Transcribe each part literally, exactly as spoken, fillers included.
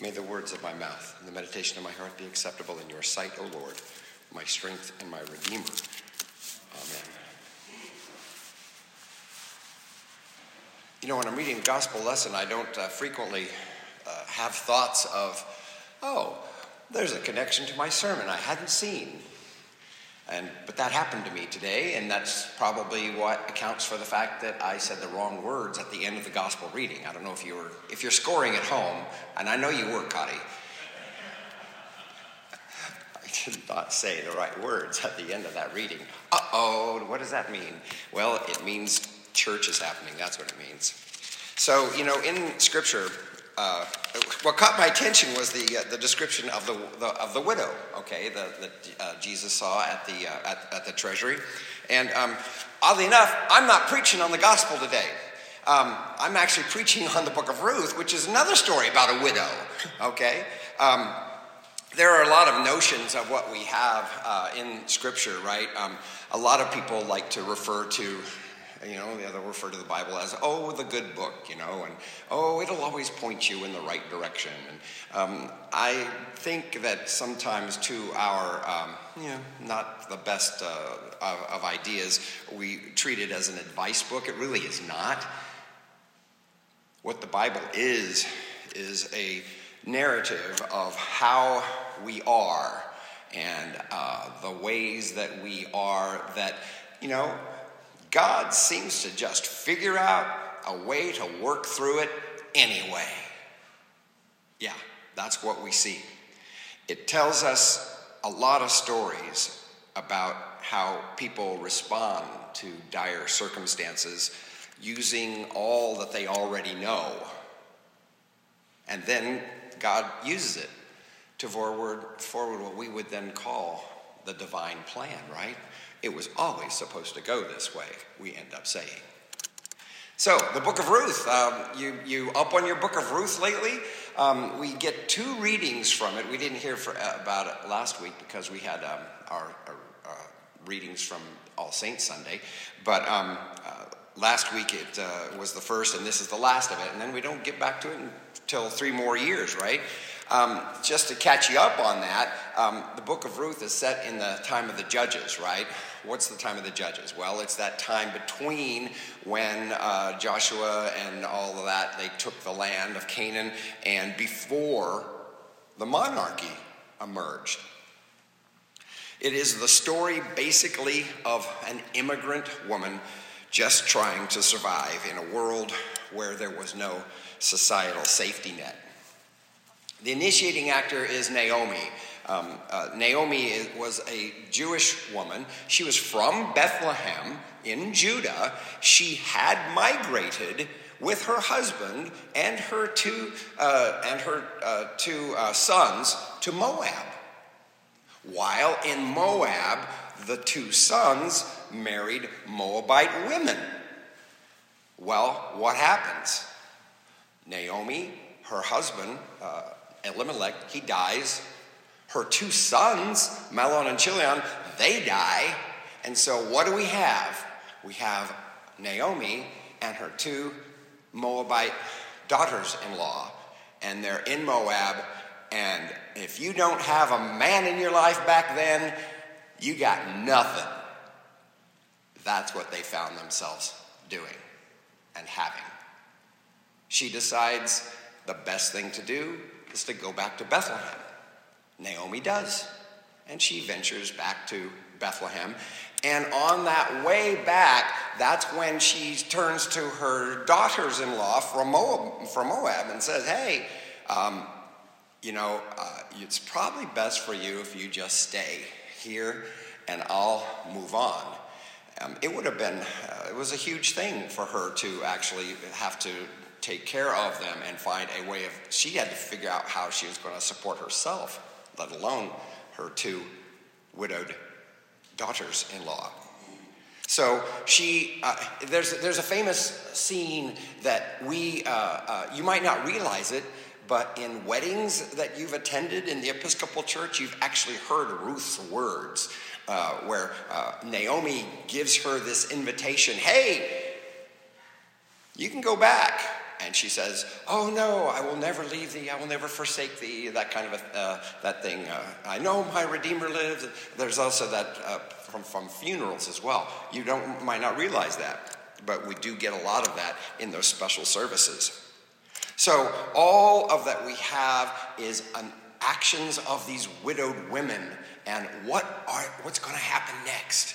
May the words of my mouth and the meditation of my heart be acceptable in your sight, O Lord, my strength and my Redeemer. Amen. You know, when I'm reading a gospel lesson, I don't uh, frequently uh, have thoughts of, oh, there's a connection to my sermon I hadn't seen. And but that happened to me today, and that's probably what accounts for the fact that I said the wrong words at the end of the gospel reading. I don't know if you were, if you're scoring at home, and I know you were, Cotty. I did not say the right words at the end of that reading. Uh-oh, what does that mean? Well, it means church is happening. That's what it means. So, you know, in Scripture, uh, what caught my attention was the uh, the description of the, the of the widow. Okay, that uh, Jesus saw at the uh, at, at the treasury, and um, oddly enough, I'm not preaching on the gospel today. Um, I'm actually preaching on the book of Ruth, which is another story about a widow. Okay. Um, There are a lot of notions of what we have uh, in Scripture, right? Um, a lot of people like to refer to, you know, they'll refer to the Bible as, oh, the good book, you know, and, oh, it'll always point you in the right direction. And um, I think that sometimes to our, um, you know, not the best uh, of, of ideas, we treat it as an advice book. It really is not. What the Bible is, is a narrative of how we are and uh, the ways that we are that, you know, God seems to just figure out a way to work through it anyway. Yeah, that's what we see. It tells us a lot of stories about how people respond to dire circumstances using all that they already know. And then God uses it to forward, forward what we would then call the divine plan, right? It was always supposed to go this way, we end up saying. So, the book of Ruth, um, you, you up on your book of Ruth lately? Um, we get two readings from it. We didn't hear for, uh, about it last week because we had um, our, our uh, readings from All Saints Sunday. But um, uh, last week it uh, was the first, and this is the last of it. And then we don't get back to it until three more years, right? Um, just to catch you up on that, um, the book of Ruth is set in the time of the Judges, right? What's the time of the Judges? Well, it's that time between when uh, Joshua and all of that, they took the land of Canaan, and before the monarchy emerged. It is the story, basically, of an immigrant woman just trying to survive in a world where there was no societal safety net. The initiating actor is Naomi. Um, uh, Naomi is, was a Jewish woman. She was from Bethlehem in Judah. She had migrated with her husband and her two uh, and her uh, two uh, sons to Moab. While in Moab, the two sons married Moabite women. Well, what happens? Naomi, her husband, uh, Elimelech, he dies. Her two sons, Mahlon and Chilion, they die. And so what do we have? We have Naomi and her two Moabite daughters-in-law. And they're in Moab. And if you don't have a man in your life back then, you got nothing. That's what they found themselves doing and having. She decides the best thing to do is to go back to Bethlehem. Naomi does. And she ventures back to Bethlehem. And on that way back, that's when she turns to her daughters-in-law from Moab, from Moab and says, hey, um, you know, uh, it's probably best for you if you just stay here and I'll move on. Um, it would have been, uh, it was a huge thing for her to actually have to take care of them and find a way of, she had to figure out how she was going to support herself, let alone her two widowed daughters-in-law. So she, uh, there's, there's a famous scene that we, uh, uh, you might not realize it, but in weddings that you've attended in the Episcopal Church, you've actually heard Ruth's words, uh, where uh, Naomi gives her this invitation, hey, you can go back and she says, oh no, I will never leave thee, I will never forsake thee, that kind of a, uh, that thing. Uh, I know my Redeemer lives. There's also that uh, from, from funerals as well. You don't might not realize that, but we do get a lot of that in those special services. So all of that we have is an actions of these widowed women, and what are what's going to happen next?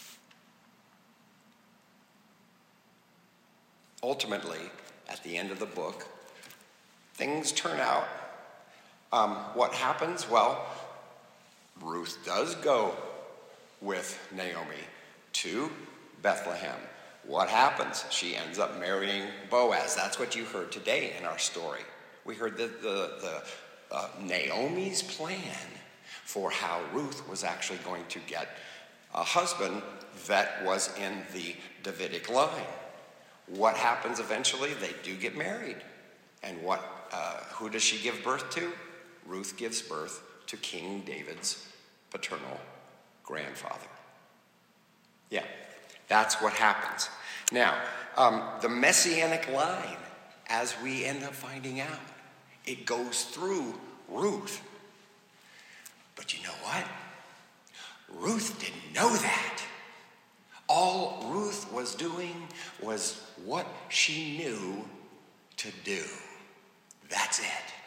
Ultimately, at the end of the book, things turn out. Um, what happens? Well, Ruth does go with Naomi to Bethlehem. What happens? She ends up marrying Boaz. That's what you heard today in our story. We heard the, the, the uh, Naomi's plan for how Ruth was actually going to get a husband that was in the Davidic line. What happens eventually? They do get married. And what? Uh, who does she give birth to? Ruth gives birth to King David's paternal grandfather. Yeah, that's what happens. Now, um, the Messianic line, as we end up finding out, it goes through Ruth. But you know what? Ruth didn't know that. All Ruth was doing was what she knew to do. That's it.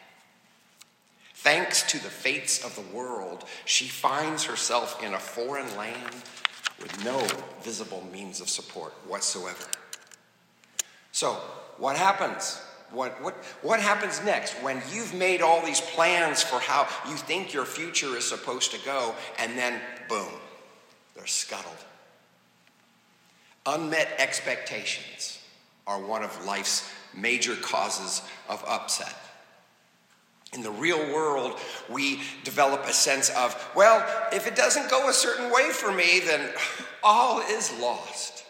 Thanks to the fates of the world, she finds herself in a foreign land with no visible means of support whatsoever. So, what happens? What, what, what happens next when you've made all these plans for how you think your future is supposed to go, and then, boom, they're scuttled? Unmet expectations are one of life's major causes of upset. In the real world, we develop a sense of, well, if it doesn't go a certain way for me, then all is lost.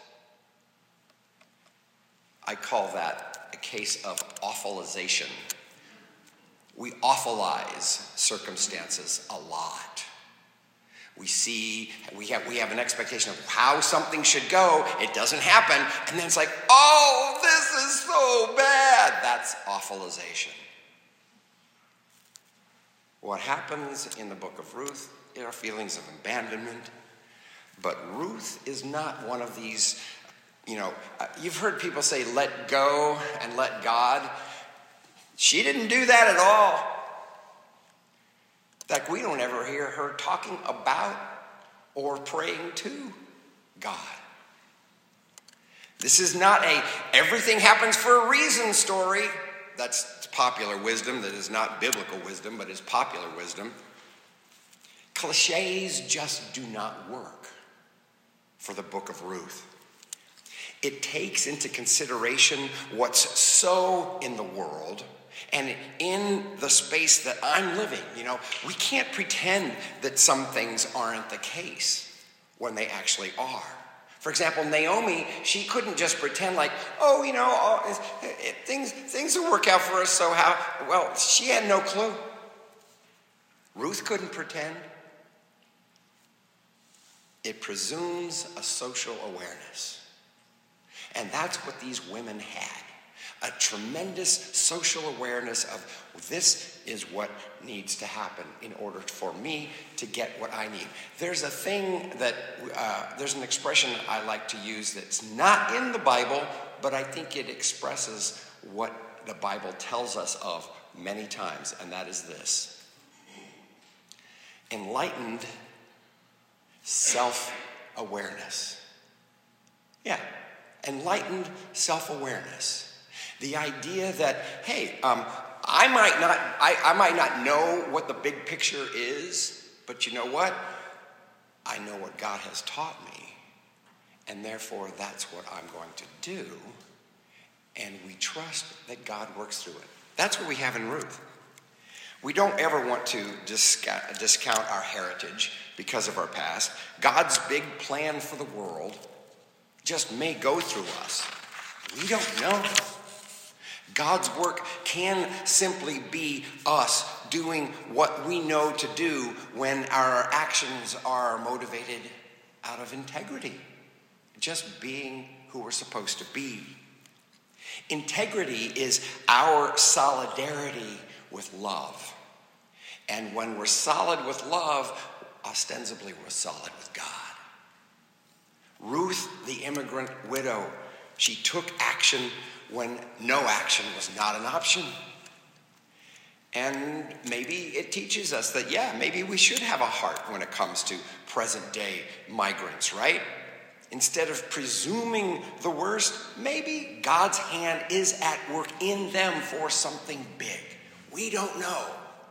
I call that a case of awfulization. We awfulize circumstances a lot. We see, we have, we have an expectation of how something should go. It doesn't happen. And then it's like, oh, this is so bad. That's awfulization. What happens in the book of Ruth are feelings of abandonment. But Ruth is not one of these, you know, you've heard people say, let go and let God. She didn't do that at all. In fact, we don't ever hear her talking about or praying to God. This is not a everything happens for a reason story. That's popular wisdom that is not biblical wisdom, but is popular wisdom. Cliches just do not work for the book of Ruth. It takes into consideration what's so in the world and in the space that I'm living. You know, we can't pretend that some things aren't the case when they actually are. For example, Naomi, she couldn't just pretend like, oh, you know, oh, it, it, things things will work out for us, so how? Well, she had no clue. Ruth couldn't pretend. It presumes a social awareness. And that's what these women had. A tremendous social awareness of this is what needs to happen in order for me to get what I need. There's a thing that, uh, there's an expression I like to use that's not in the Bible, but I think it expresses what the Bible tells us of many times, and that is this. Enlightened self-awareness. Yeah, enlightened self-awareness. The idea that, hey, um, I might not, I, I might not know what the big picture is, but you know what? I know what God has taught me, and therefore that's what I'm going to do, and we trust that God works through it. That's what we have in Ruth. We don't ever want to discount, discount our heritage because of our past. God's big plan for the world just may go through us. We don't know. God's work can simply be us doing what we know to do when our actions are motivated out of integrity. Just being who we're supposed to be. Integrity is our solidarity with love. And when we're solid with love, ostensibly we're solid with God. Ruth, the immigrant widow, she took action when no action was not an option. And maybe it teaches us that, yeah, maybe we should have a heart when it comes to present-day migrants, right? Instead of presuming the worst, maybe God's hand is at work in them for something big. We don't know.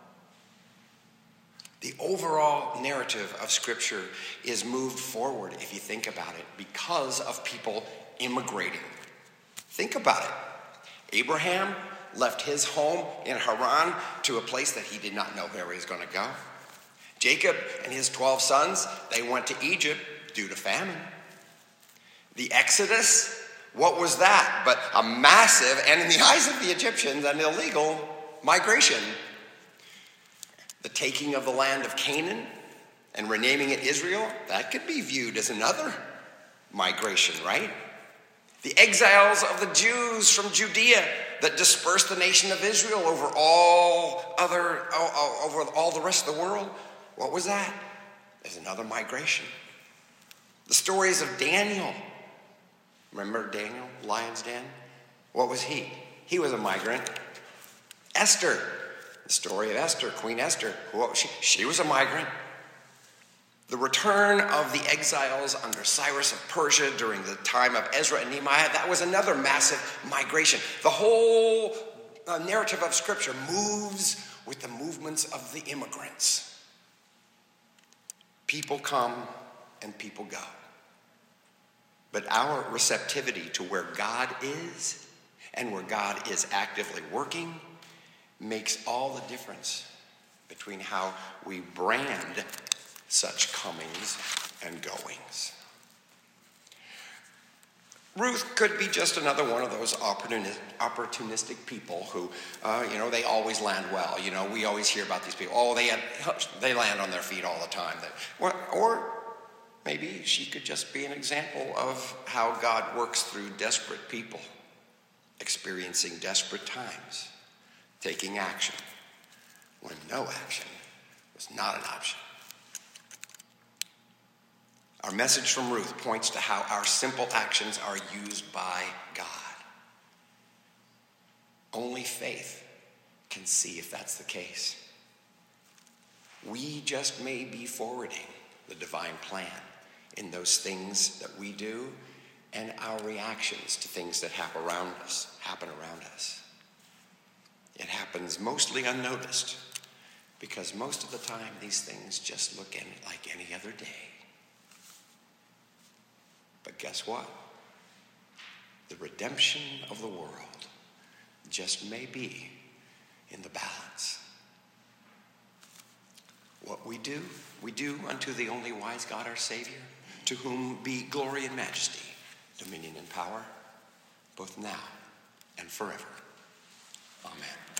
The overall narrative of Scripture is moved forward, if you think about it, because of people immigrating. Think about it. Abraham left his home in Haran to a place that he did not know where he was going to go. Jacob and his twelve sons, they went to Egypt due to famine. The Exodus, what was that but a massive, and in the eyes of the Egyptians, an illegal migration? The taking of the land of Canaan and renaming it Israel, that could be viewed as another migration, right? The exiles of the Jews from Judea that dispersed the nation of Israel over all other, over all the rest of the world, what was that? There's another migration. The stories of Daniel. Remember Daniel, lion's den? What was he? He was a migrant. Esther, the story of Esther, Queen Esther, what was she? She was a migrant. The return of the exiles under Cyrus of Persia during the time of Ezra and Nehemiah, that was another massive migration. The whole uh, narrative of Scripture moves with the movements of the immigrants. People come and people go. But our receptivity to where God is and where God is actively working makes all the difference between how we brand such comings and goings. Ruth could be just another one of those opportunistic people who, uh, you know, they always land well. You know, we always hear about these people. Oh, they had, they land on their feet all the time. Or, or maybe she could just be an example of how God works through desperate people, experiencing desperate times, taking action when no action was not an option. Our message from Ruth points to how our simple actions are used by God. Only faith can see if that's the case. We just may be forwarding the divine plan in those things that we do and our reactions to things that happen around us, happen around us. It happens mostly unnoticed because most of the time these things just look any, like any other day. But guess what? The redemption of the world just may be in the balance. What we do, we do unto the only wise God our Savior, to whom be glory and majesty, dominion and power, both now and forever. Amen.